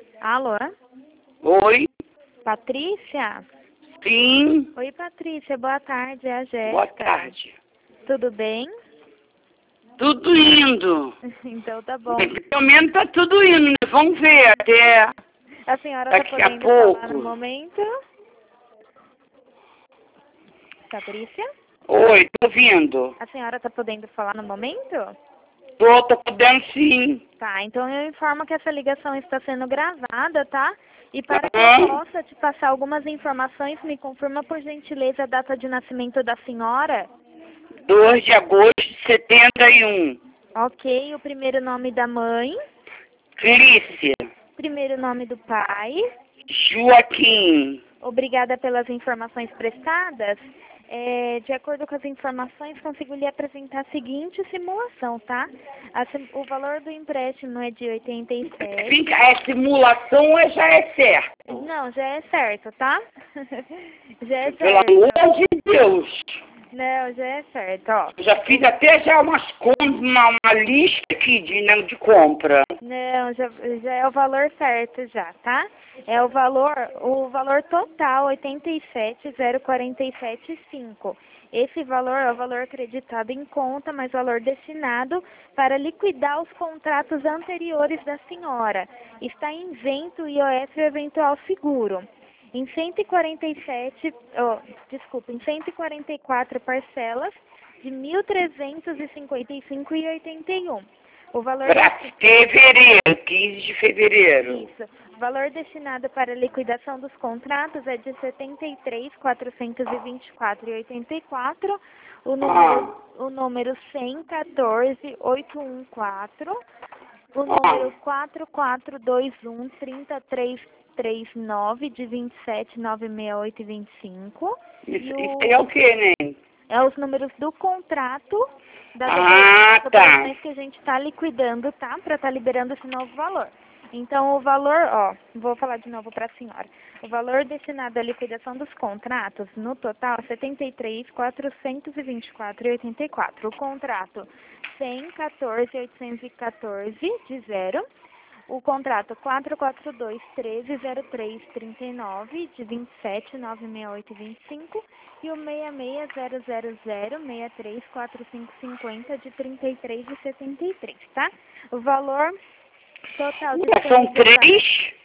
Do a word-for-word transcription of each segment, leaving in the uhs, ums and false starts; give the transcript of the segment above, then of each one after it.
Alô? Oi? Patrícia? Sim. Oi, Patrícia. Boa tarde. É a Jéssica. Boa tarde. Tudo bem? Tudo indo. Então tá bom. Pelo menos tá tudo indo, né? Vamos ver até A senhora tá daqui a podendo falar no pouco. momento? Patrícia? Oi, tô vindo. A senhora tá podendo falar no momento? Tô, tô podendo sim. Tá, então eu informo que essa ligação está sendo gravada, tá? E para que eu Aham. possa te passar algumas informações, me confirma por gentileza a data de nascimento da senhora? dois de agosto de setenta e um. Ok, o primeiro nome da mãe, Clícia. primeiro nome do pai. Joaquim. Obrigada pelas informações prestadas. É, de acordo com as informações, consigo lhe apresentar a seguinte simulação, tá? A sim- o valor do empréstimo é de oitenta e sete. Fica, é simulação ou já é certo? Não, já é certo, tá? Já é Pelo certo. amor de Deus. Não, já é certo, ó. Eu já fiz até já umas compras, uma, uma lista aqui de, né, de compra. Não, já, já é o valor certo já, tá? É o valor, o valor total, oitenta e sete mil e quarenta e sete vírgula cinco. Esse valor é o valor acreditado em conta, mas valor destinado para liquidar os contratos anteriores da senhora. Está isento o I O F e o eventual seguro. Em cento e quarenta e sete, oh, desculpa, em cento e quarenta e quatro parcelas de mil trezentos e cinquenta e cinco reais e oitenta e um. O valor Para desti- fevereiro, quinze de fevereiro. Isso. O valor destinado para a liquidação dos contratos é de setenta e três mil quatrocentos e vinte e quatro reais e oitenta e quatro. O número, o número cem e quatorze mil oitocentos e quatorze. O número quatro quatro dois um três três três nove de vinte e sete mil novecentos e sessenta e oito e vinte e cinco. Isso, E isso o, aí é o que, né? é os números do contrato das, opera- Ah, das tá. operações que a gente está liquidando, tá? Para estar liberando esse novo valor. Então, o valor, ó, vou falar de novo para a senhora. O valor destinado à liquidação dos contratos, no total, é setenta e três mil quatrocentos e vinte e quatro reais e oitenta e quatro. O contrato, cem e quatorze mil oitocentos e quatorze, de zero. O contrato quatro quatro dois treze zero três trinta e nove de vinte e sete mil novecentos e sessenta e oito e vinte e cinco e o seis seis zero zero zero seis três quatro cinco cinco zero de trinta e três e setenta e três, tá? O valor total Ué, são disponível para... três?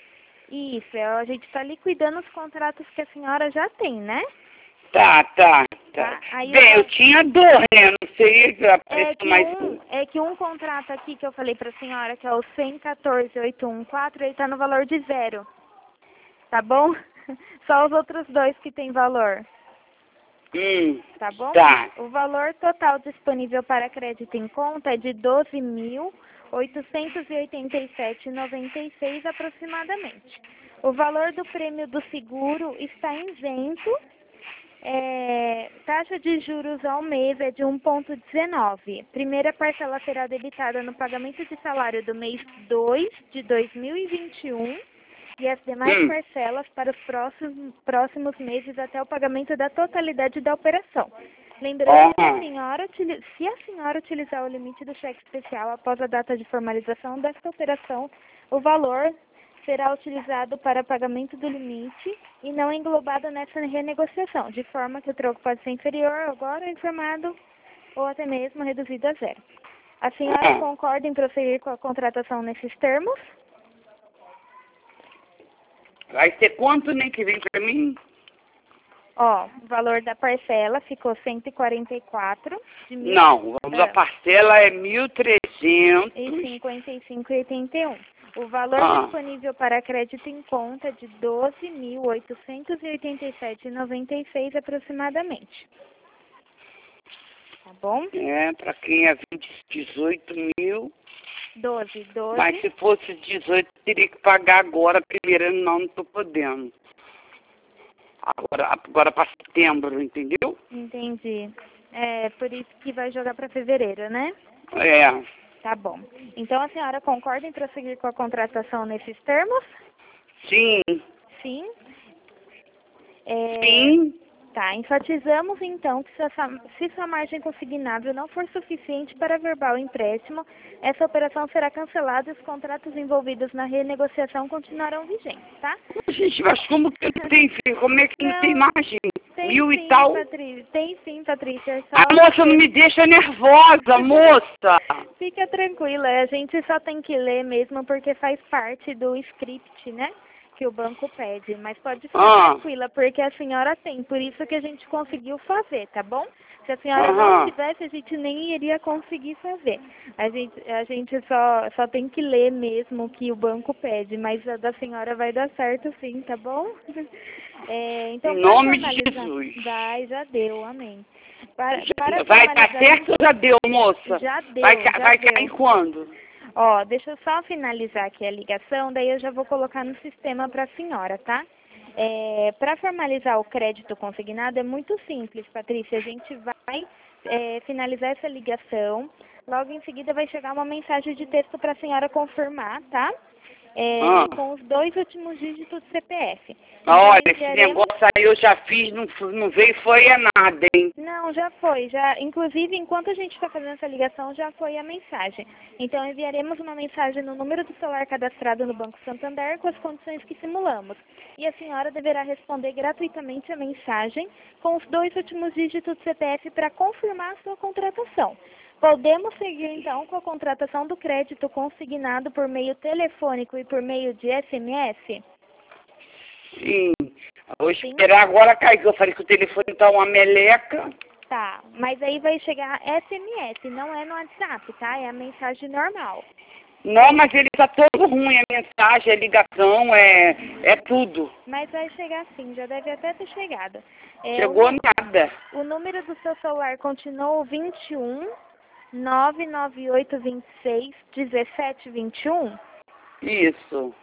Isso, é, a gente está liquidando os contratos que a senhora já tem, né? Tá, tá, tá. Tá? Aí eu Bem, vou... eu tinha dois, né? Não sei se É apareceu que, mais um, um. é que um contrato aqui que eu falei para a senhora, que é o cem e quatorze mil oitocentos e quatorze, ele está no valor de zero. Tá bom? Só os outros dois que tem valor. Hum, Tá bom? tá. O valor total disponível para crédito em conta é de doze mil oitocentos e oitenta e sete reais e noventa e seis aproximadamente. O valor do prêmio do seguro está isento. É, taxa de juros ao mês é de um vírgula dezenove. Primeira parcela será debitada no pagamento de salário do mês dois de dois mil e vinte e um e as demais Hum. parcelas para os próximos, próximos meses até o pagamento da totalidade da operação. Lembrando que a Ó, senhora, utili- se a senhora utilizar o limite do cheque especial após a data de formalização desta operação, o valor será utilizado para pagamento do limite e não englobado nessa renegociação, de forma que o troco pode ser inferior agora informado ou até mesmo reduzido a zero. A senhora ó. concorda em prosseguir com a contratação nesses termos? Vai ser quanto, né, que vem pra mim? Ó, o valor da parcela ficou cento e quarenta e quatro de mil Não, a ah, parcela é mil e e trezentos. cinquenta e cinco e oitenta e um. O valor Ah, disponível para crédito em conta é de doze mil oitocentos e oitenta e sete reais e noventa e seis aproximadamente. Tá bom? é, pra quem é vinte, dezoito mil. doze, Mas doze. se fosse dezoito, teria que pagar agora. Primeiro ano não, não tô podendo. Agora, agora para setembro, entendeu? Entendi. É por isso que vai jogar para fevereiro, né? É. Tá bom. Então a senhora concorda em prosseguir com a contratação nesses termos? Sim. Sim. É, Sim. Tá, enfatizamos então que se, essa, se sua margem consignável não for suficiente para averbar o empréstimo, essa operação será cancelada e os contratos envolvidos na renegociação continuarão vigentes, tá? Gente, mas como que não tem, filho? Como é que não, não tem margem? Tem Mil sim, e tal? Patrícia. Tem sim, Patrícia. É só A moça não me deixa nervosa, moça! Fica tranquila, a gente só tem que ler mesmo porque faz parte do script, né? Que o banco pede, mas pode ficar ah. tranquila, porque a senhora tem, por isso que a gente conseguiu fazer, tá bom? Se a senhora Uhum. não tivesse, a gente nem iria conseguir fazer. A gente, a gente só, só tem que ler mesmo o que o banco pede, mas a da senhora vai dar certo sim, tá bom? É, então, em nome de Jesus. Vai, já deu, amém. Para, já, para vai estar tá certo ou já deu, moça? Já deu, Vai, já vai deu. cair quando? Ó, deixa eu só finalizar aqui a ligação, daí eu já vou colocar no sistema para a senhora, tá? É, para formalizar o crédito consignado é muito simples, Patrícia. A gente vai é, finalizar essa ligação, logo em seguida vai chegar uma mensagem de texto para a senhora confirmar, tá? É, ah. Com os dois últimos dígitos do C P F. Então, olha, esse enviaremos... negócio aí eu já fiz, não, não veio, foi é nada, hein? Não, já foi. Já, inclusive, enquanto a gente está fazendo essa ligação, já foi a mensagem. Então, enviaremos uma mensagem no número do celular cadastrado no Banco Santander com as condições que simulamos. E a senhora deverá responder gratuitamente a mensagem com os dois últimos dígitos do C P F para confirmar a sua contratação. Podemos seguir, então, com a contratação do crédito consignado por meio telefônico e por meio de S M S? Sim. Vou esperar Sim. agora cair, que eu falei que o telefone tá uma meleca. Tá, mas aí vai chegar S M S, não é no WhatsApp, tá? É a mensagem normal. Não, mas ele tá todo ruim, a mensagem, a ligação, é, é tudo. Mas vai chegar sim, já deve até ter chegado. É, Chegou o, nada. O número do seu celular continua vinte e um, nove nove oito dois seis, dezessete vinte e um? Isso.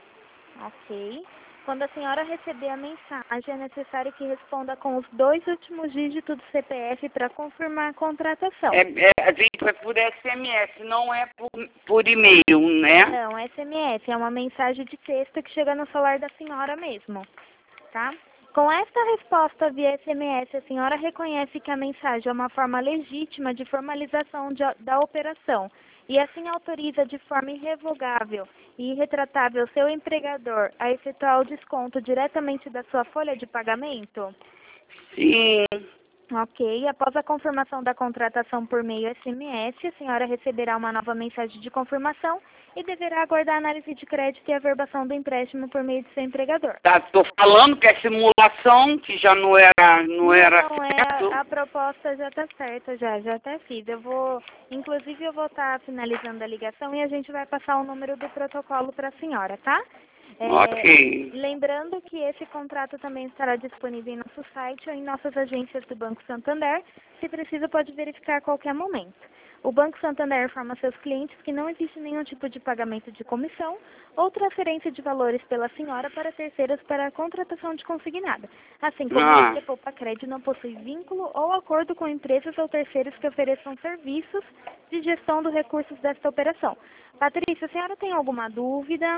Ok. Quando a senhora receber a mensagem, é necessário que responda com os dois últimos dígitos do C P F para confirmar a contratação. É, é, a gente vai por S M S, não é por, por e-mail, né? Não, S M S é uma mensagem de texto que chega no celular da senhora mesmo, tá? Com esta resposta via S M S, a senhora reconhece que a mensagem é uma forma legítima de formalização de, da operação e assim autoriza de forma irrevogável e irretratável seu empregador a efetuar o desconto diretamente da sua folha de pagamento? Sim. Ok. Após a confirmação da contratação por meio S M S, a senhora receberá uma nova mensagem de confirmação e deverá aguardar a análise de crédito e averbação do empréstimo por meio de seu empregador. Tá, tô falando que é simulação, que já não era, não, não era Não, certo. é, a proposta já tá certa, já, já até fiz. Eu vou, inclusive eu vou estar tá finalizando a ligação e a gente vai passar o número do protocolo para a senhora, tá? É, ok. Lembrando que esse contrato também estará disponível em nosso site ou em nossas agências do Banco Santander. Se precisa, pode verificar a qualquer momento. O Banco Santander informa seus clientes que não existe nenhum tipo de pagamento de comissão ou transferência de valores pela senhora para terceiros para a contratação de consignada. Assim como Ah. a Poupa Crédito não possui vínculo ou acordo com empresas ou terceiros que ofereçam serviços de gestão dos recursos desta operação. Patrícia, a senhora tem alguma dúvida?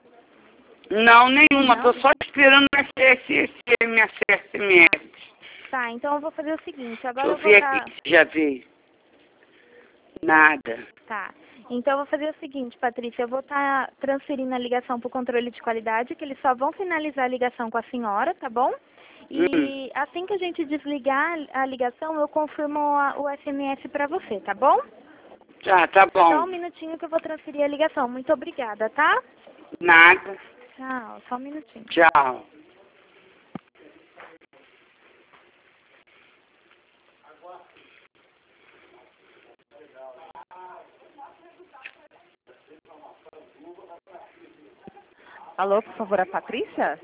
Não, nenhuma. Não? Tô só esperando esse S M S. Tá, então eu vou fazer o seguinte. Agora Deixa eu eu vou ver tá... aqui se já veio. Nada. Tá. Então eu vou fazer o seguinte, Patrícia. Eu vou estar tá transferindo a ligação para o controle de qualidade, que eles só vão finalizar a ligação com a senhora, tá bom? E hum. assim que a gente desligar a ligação, eu confirmo a, o S M S para você, tá bom? Tá, tá bom. Só um minutinho que eu vou transferir a ligação. Muito obrigada, tá? Nada. Tchau, só um minutinho. Tchau. Alô, por favor, a Patrícia?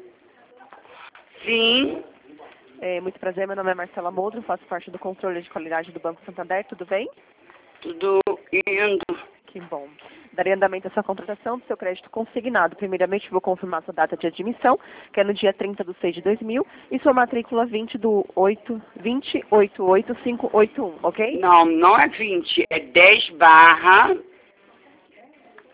Sim. É, muito prazer, meu nome é Marcela Moldro, faço parte do controle de qualidade do Banco Santander, tudo bem? Tudo indo. Que bom. Darei andamento à sua contratação do seu crédito consignado. Primeiramente, vou confirmar sua data de admissão, que é no dia trinta de seis de dois mil, e sua matrícula vinte do oito, vinte oito oito cinco oito um, ok? Não, não é vinte, é dez barra...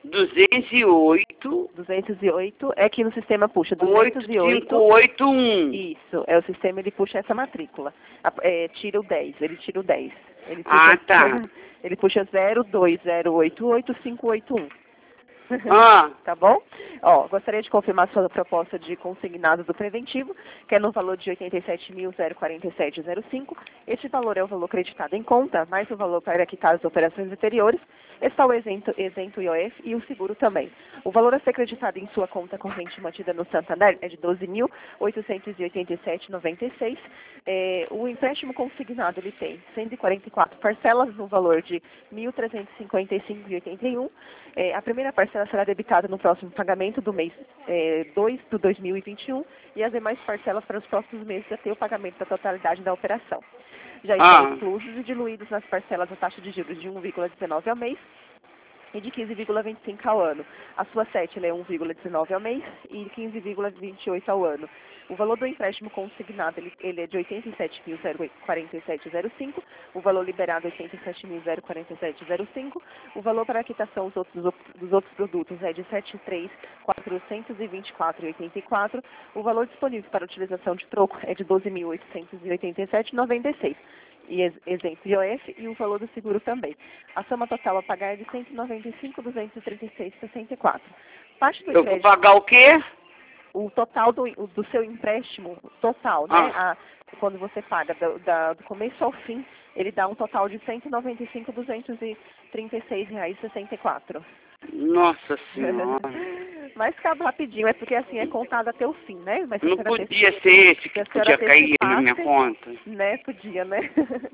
duzentos e oito, duzentos e oito é que no sistema puxa oito duzentos e oito. cinco oito um. Isso, é o sistema, ele puxa essa matrícula. A- é, tira o dez, ele tira o dez. Ele puxa, Ah, tá. ele puxa zero dois zero oito oito cinco oito um. Ah, Tá bom? Ó, gostaria de confirmar sua proposta de consignado do preventivo, que é no valor de oitenta e sete mil quarenta e sete vírgula zero cinco. Este valor é o valor creditado em conta, mais o valor para quitar as operações anteriores. Está o isento, isento I O F e o seguro também. O valor a ser creditado em sua conta corrente mantida no Santander é de doze mil oitocentos e oitenta e sete vírgula noventa e seis. É, o empréstimo consignado ele tem cento e quarenta e quatro parcelas no valor de mil trezentos e cinquenta e cinco vírgula oitenta e um. É, a primeira parcela será debitada no próximo pagamento do mês é, dois de dois mil e vinte e um e as demais parcelas para os próximos meses até o pagamento da totalidade da operação. Já estão Ah. inclusos e diluídos nas parcelas a taxa de juros de um vírgula dezenove ao mês e de quinze vírgula vinte e cinco ao ano. A sua cétila é um vírgula dezenove ao mês e quinze vírgula vinte e oito ao ano. O valor do empréstimo consignado ele, ele é de oitenta e sete mil quarenta e sete vírgula zero cinco, o valor liberado é oitenta e sete mil quarenta e sete vírgula zero cinco, o valor para a quitação dos outros, dos outros produtos é de setenta e três mil quatrocentos e vinte e quatro vírgula oitenta e quatro, o valor disponível para utilização de troco é de doze mil oitocentos e oitenta e sete vírgula noventa e seis. E isento I O F e o valor do seguro também. A soma total a pagar é de cento e noventa e cinco mil duzentos e trinta e seis vírgula sessenta e quatro. Parte do eu vou empréstimo, pagar o quê? o total do, do seu empréstimo, total, né? Ah. A, quando você paga do, da, do começo ao fim, ele dá um total de cento e noventa e cinco mil duzentos e trinta e seis reais e sessenta e quatro. Nossa Senhora. Mas acaba rapidinho, é porque assim é contado até o fim, né? Mas se a Não senhora podia tesse- ser esse se que a senhora podia cair na minha antecipasse, conta. né? Podia, né?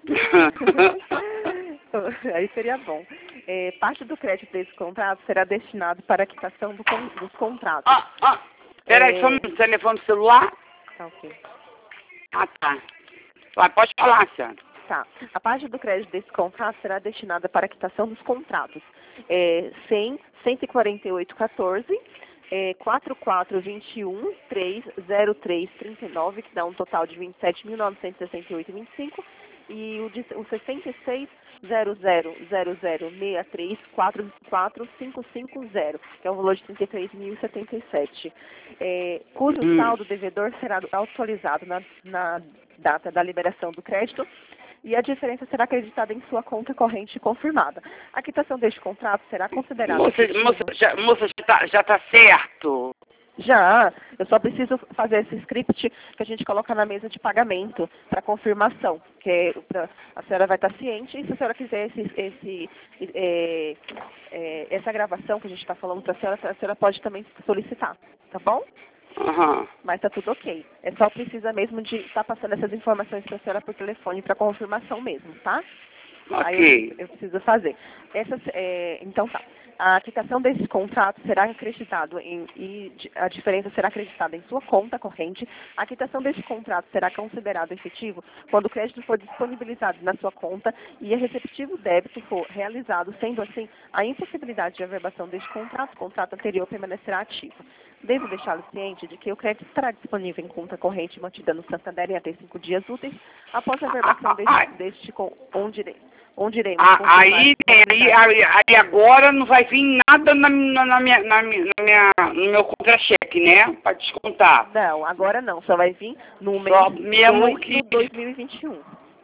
Aí seria bom. É, parte do crédito desse contrato será destinado para a quitação do con- dos contratos. Ah, ah, peraí, É. só um telefone celular. Tá, ok. Ah, tá. Vai, pode falar, senhora. Tá. A parte do crédito desse contrato será destinada para a quitação dos contratos. É, cem, cento e quarenta e oito, quatorze, é, quarenta e quatro, vinte e um, três, zero três, trinta e nove, que dá um total de vinte e sete mil novecentos e sessenta e oito vírgula vinte e cinco, e o, de, o sessenta e seis, zero zero zero zero seis três quatro quatro cinco cinco zero, que é um valor de trinta e três mil e setenta e sete, é, cujo Hum. saldo devedor será atualizado na, na data da liberação do crédito e a diferença será acreditada em sua conta corrente confirmada. A quitação deste contrato será considerada Moça, efetiva. moça, já, moça, já tá, já tá certo. Já, eu só preciso fazer esse script que a gente coloca na mesa de pagamento para confirmação, que é pra, a senhora vai estar ciente e se a senhora quiser esse, esse, é, é, essa gravação que a gente está falando para a senhora, a senhora pode também solicitar, tá bom? Aham. Mas tá tudo ok. É só precisa mesmo de estar passando essas informações para a senhora por telefone para confirmação mesmo, tá? Aí Ok. eu, eu preciso fazer. Essas, é, então tá. A quitação desse contrato será acreditado em, e di- a diferença será acreditada em sua conta corrente. A quitação desse contrato será considerado efetivo quando o crédito for disponibilizado na sua conta e o receptivo débito for realizado, sendo assim, a impossibilidade de averbação deste contrato, o contrato anterior permanecerá ativo. Devo deixá-lo ciente de que o crédito estará disponível em conta corrente mantida no Santander em até cinco dias úteis após a averbação deste, deste com, onde, ire- onde iremos Ah, confirmar aí, a aí, disponibilidade. aí, aí agora não vai vir nada na, na, na minha, na minha, na minha, no meu contra-cheque, né? Para descontar. Não, agora não, só vai vir no mês Só mesmo dois que- do dois mil e vinte e um.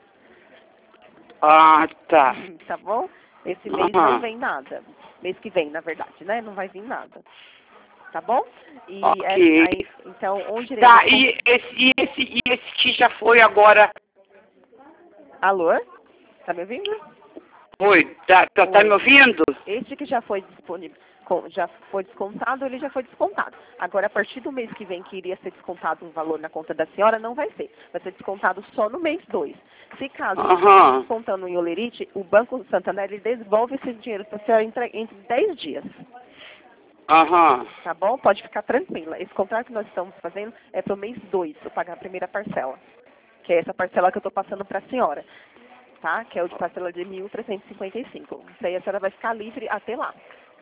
Ah, tá. Uhum, tá bom? Esse mês Aham. não vem nada. Mês que vem, na verdade, né? Não vai vir nada. Tá bom? E Ok. é- aí, então, onde iremos... Tá, e esse, e esse, e esse que já foi agora, Alô? Tá me ouvindo? foi, tá, tá, tá Oi. me ouvindo? Este que já foi disponível, com- já foi descontado, ele já foi descontado. Agora, a partir do mês que vem, que iria ser descontado um valor na conta da senhora, não vai ser. Vai ser descontado só no mês dois. Se caso Aham. esteja descontando em Olerite, o Banco Santander ele devolve esse dinheiro para a senhora entre, entre dez dias. Aham. Tá bom? Pode ficar tranquila. Esse contrato que nós estamos fazendo é para o mês dois, para pagar a primeira parcela. Que é essa parcela que eu estou passando para a senhora. Tá? Que é o de parcela de mil trezentos e cinquenta e cinco. Isso aí a senhora vai ficar livre até lá.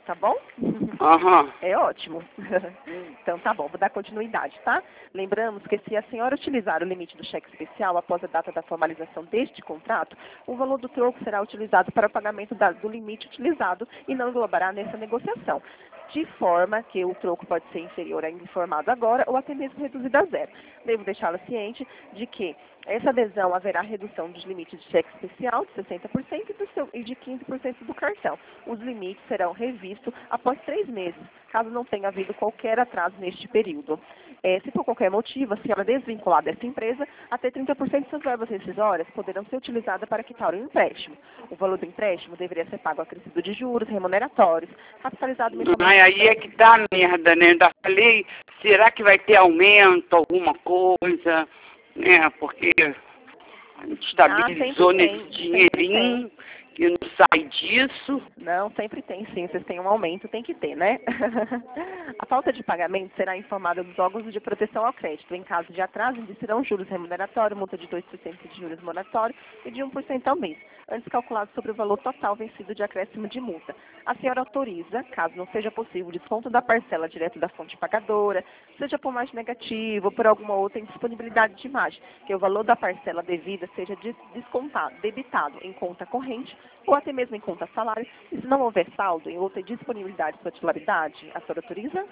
tá bom? Aham. É ótimo. Então tá bom, vou dar continuidade, tá? Lembramos que se a senhora utilizar o limite do cheque especial após a data da formalização deste contrato, o valor do troco será utilizado para o pagamento da- do limite utilizado e não englobará nessa negociação, de forma que o troco pode ser inferior ainda informado agora ou até mesmo reduzido a zero. Devo deixá-la ciente de que essa adesão haverá redução dos limites de cheque especial de sessenta por cento e, do seu, e de quinze por cento do cartão. Os limites serão revistos após três meses, caso não tenha havido qualquer atraso neste período. É, se por qualquer motivo a senhora desvincular dessa empresa, até trinta por cento de suas verbas rescisórias poderão ser utilizadas para quitar o empréstimo. O valor do empréstimo deveria ser pago acrescido de juros remuneratórios, capitalizado mensalmente. Ai, aí é que tá a merda, né? Ainda falei, será que vai ter aumento, alguma coisa, né? Porque a gente estabilizou Ah, sempre nesse tem, dinheirinho e não sai disso. Não, sempre tem sim. Vocês têm um aumento, tem que ter, né? A falta de pagamento será informada dos órgãos de proteção ao crédito. Em caso de atraso, incidirão juros remuneratórios, multa de dois por cento de juros moratórios e de um por cento ao mês, antes calculado sobre o valor total vencido de acréscimo de multa. A senhora autoriza, caso não seja possível o desconto da parcela direto da fonte pagadora, seja por margem negativa ou por alguma outra indisponibilidade de margem, que o valor da parcela devida seja des- descontado, debitado em conta corrente ou até mesmo em conta salário, e se não houver saldo em outra disponibilidade de sua titularidade, a senhora autoriza?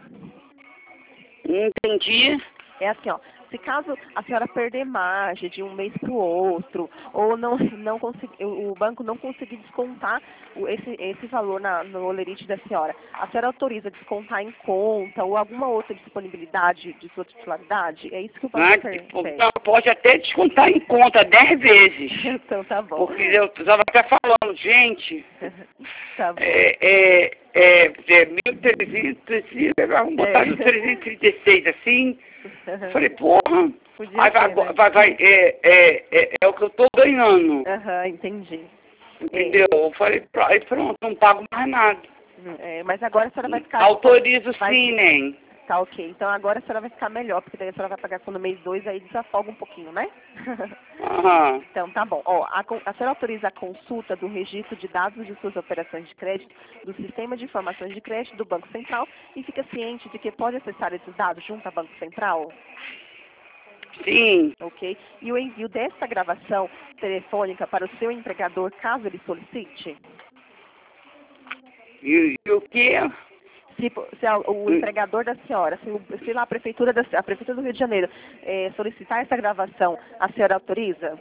Entendi. É assim, ó, se caso a senhora perder margem de um mês para o outro, ou não, não conseguir, o banco não conseguir descontar o- esse, esse valor na, no olerite da senhora, a senhora autoriza descontar em conta ou alguma outra disponibilidade de sua titularidade? É isso que o banco Ah, per- tipo, pede. tá, pode até descontar em conta dez vezes. Então tá bom. Porque eu estava até falando, gente, Tá bom. é, é, é, é mil trezentos e vamos botar É. no trezentos e trinta e seis assim. Eu falei, porra, Podia aí vai, ser, né? vai, vai, é, é, é, é o que eu tô ganhando, Aham, entendi. entendeu? Eu falei, pr- aí pronto, não pago mais nada. É, mas agora a senhora vai ficar... Autorizo vai- sim, nem. Tá ok. Então agora a senhora vai ficar melhor, porque daí a senhora vai pagar quando mês dois, aí desafoga um pouquinho, né? Aham. Então tá bom. Ó, a, con- a senhora autoriza a consulta do registro de dados de suas operações de crédito do Sistema de Informações de Crédito do Banco Central e fica ciente de que pode acessar esses dados junto ao Banco Central? Sim. Ok? E o envio dessa gravação telefônica para o seu empregador, caso ele solicite? E, e o quê? Se, se a- o Hum. empregador da senhora, se, o- se lá a prefeitura, da, a prefeitura do Rio de Janeiro eh, solicitar essa gravação, a senhora autoriza?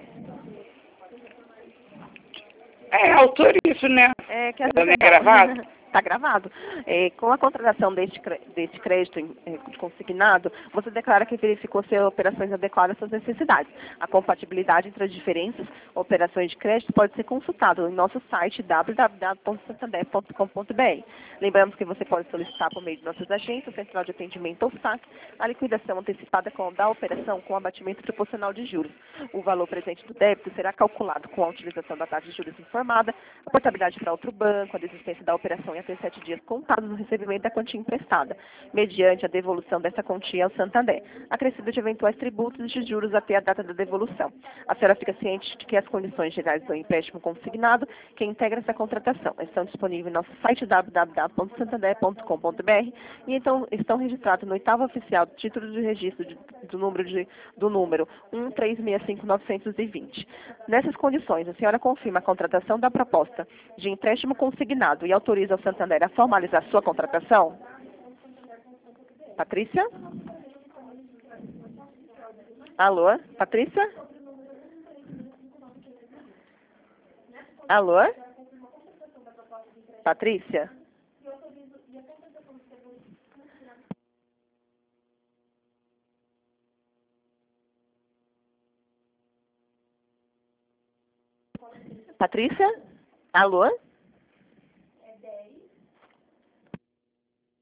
É, autorizo, né? É que às Ela vezes não é gravado? Está gravado. É, com a contratação deste, cre- deste crédito em- é, consignado, você declara que verificou se as operações adequadas às suas necessidades. A compatibilidade entre as diferentes operações de crédito pode ser consultada no nosso site w w w ponto santander ponto com ponto b r. Lembramos que você pode solicitar por meio de nossos agentes, Central de Atendimento ou S A C, a liquidação antecipada com, da operação com abatimento proporcional de juros. O valor presente do débito será calculado com a utilização da taxa de juros informada, a portabilidade para outro banco, a desistência da operação em até sete dias contados no recebimento da quantia emprestada, mediante a devolução dessa quantia ao Santander, acrescido de eventuais tributos e de juros até a data da devolução. A senhora fica ciente de que as condições gerais do empréstimo consignado, que integra essa contratação, estão disponíveis no nosso site w w w ponto santander ponto com ponto b r e então estão registrados no oitavo oficial do título de registro de, do número, de, do número um três seis cinco nove dois zero. Nessas condições, a senhora confirma a contratação da proposta de empréstimo consignado e autoriza o Santander a formalizar sua contratação? Patrícia? Alô? Patrícia? Alô? Patrícia? Patrícia? Alô?